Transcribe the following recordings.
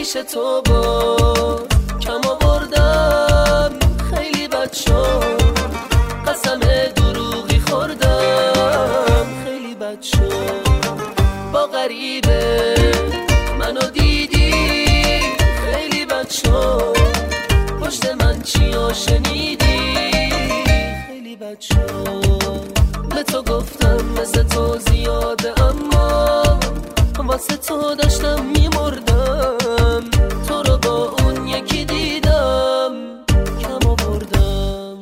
پیش تو با کم آوردم خیلی بد شد، قسم دروغی خوردم خیلی بد شد. با غریبه منو دیدی خیلی بد شد، پشت من چیا شنیدی خیلی بد شد. به تو گفتم مثل تو زیاده اما واسه تو داشتم میمردم، تو رو با اون یکی دیدم کم آوردم.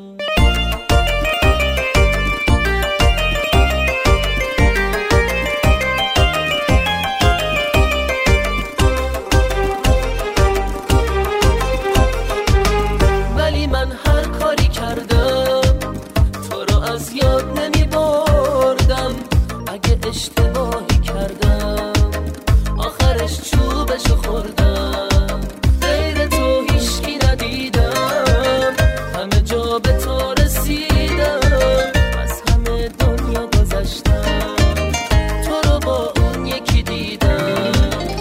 ولی من هر کاری کردم تو رو از یاد نمی بردم، اگه اشتباهی کردم آخرش چوبشو خوردم. غیر تو هیچکی ندیدم، همه جا به تو رسیدم، از همه دنیا گذشتم، تو رو با اون یکی دیدم.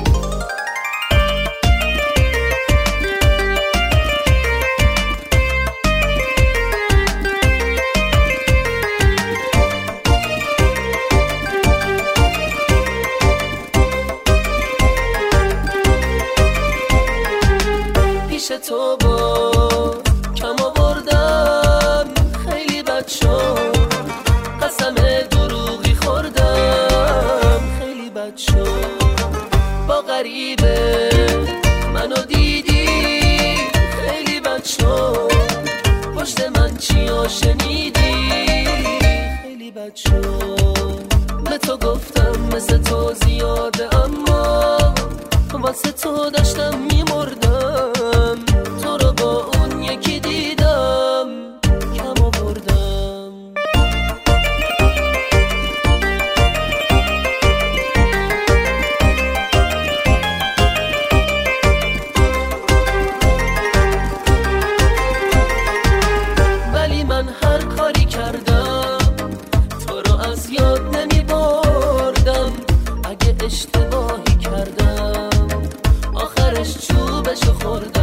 پیش تو با کم آوردم خیلی بد شد، قسم دروغی خوردم خیلی بد شد. با غریبه منو دیدی خیلی بد شد، پشت من چیا شنیدی خیلی بد شد. به تو گفتم مثل تو زیاده اما واسه تو داشتم میمردم، تو رو با اون یکی دیدم کم آوردم. ولی من هر کاری کردم تو رو از یاد نمی بردم، اگه اشتباهی کردم آخرش چوبشو خوردم.